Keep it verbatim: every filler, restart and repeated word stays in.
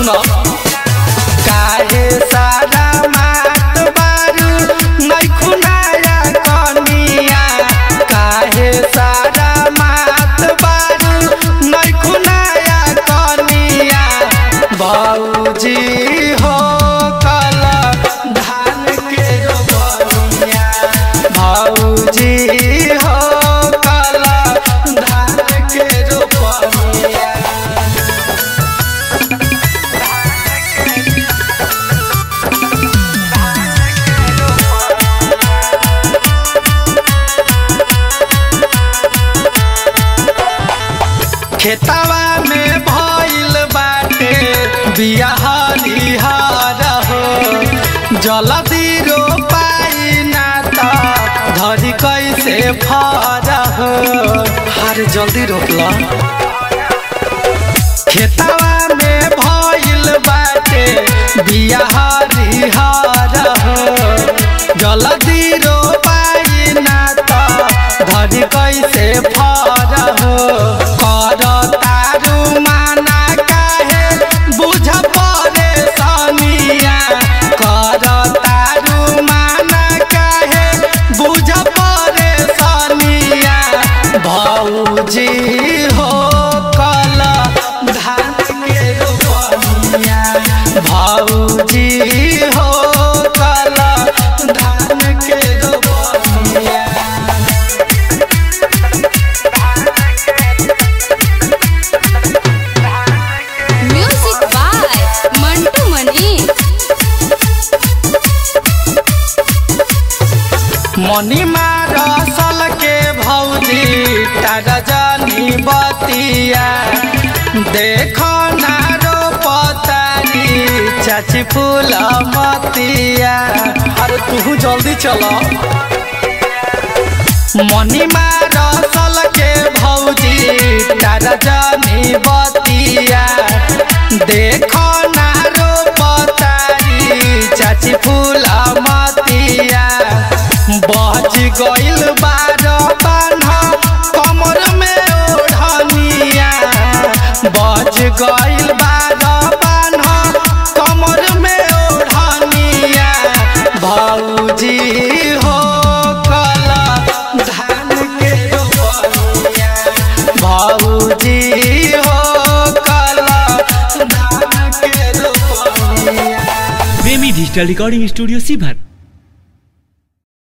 सुनो काहे सारा मात बारू नहीं खुनाया कनिया काहे सारा मात बारू नहीं खुनाया कनिया बाबूजी हो कला धान के रोपनिया बाबूजी हो कला धान के रोपनिया खेतवा में भइल बाटे बियाह निहार हो जल्दी रोपाई ना त धरी कैसे फर हो हर जल्दी रोपला खेतवा में भइल बाटे बियाह निहार हो जल्दी रोपाई ना त धरी कैसे फर हो भाऊजी हो कला धान के रोपनिया भाऊजी हो कला धान के रोपनिया म्यूजिक बाय मंटू मनी मनीमा रसल के भौजी तारा जानी बतिया देखो ना रोपतारी चाची फूल मतिया अरे तू जल्दी चलो मनीमा रसल के भौजी तारा जानी बतिया देखो ना रोपतारी चाची फूल मतिया बज गइल बार बान्हा कमर में ओढ़निया बज गइल बार बान्हा कमर में ओढ़निया भाऊजी हो कला धान के रोपनिया भाऊजी हो कला धान के रोपनिया प्रेमी डिजिटल रिकॉर्डिंग स्टूडियो सीभर।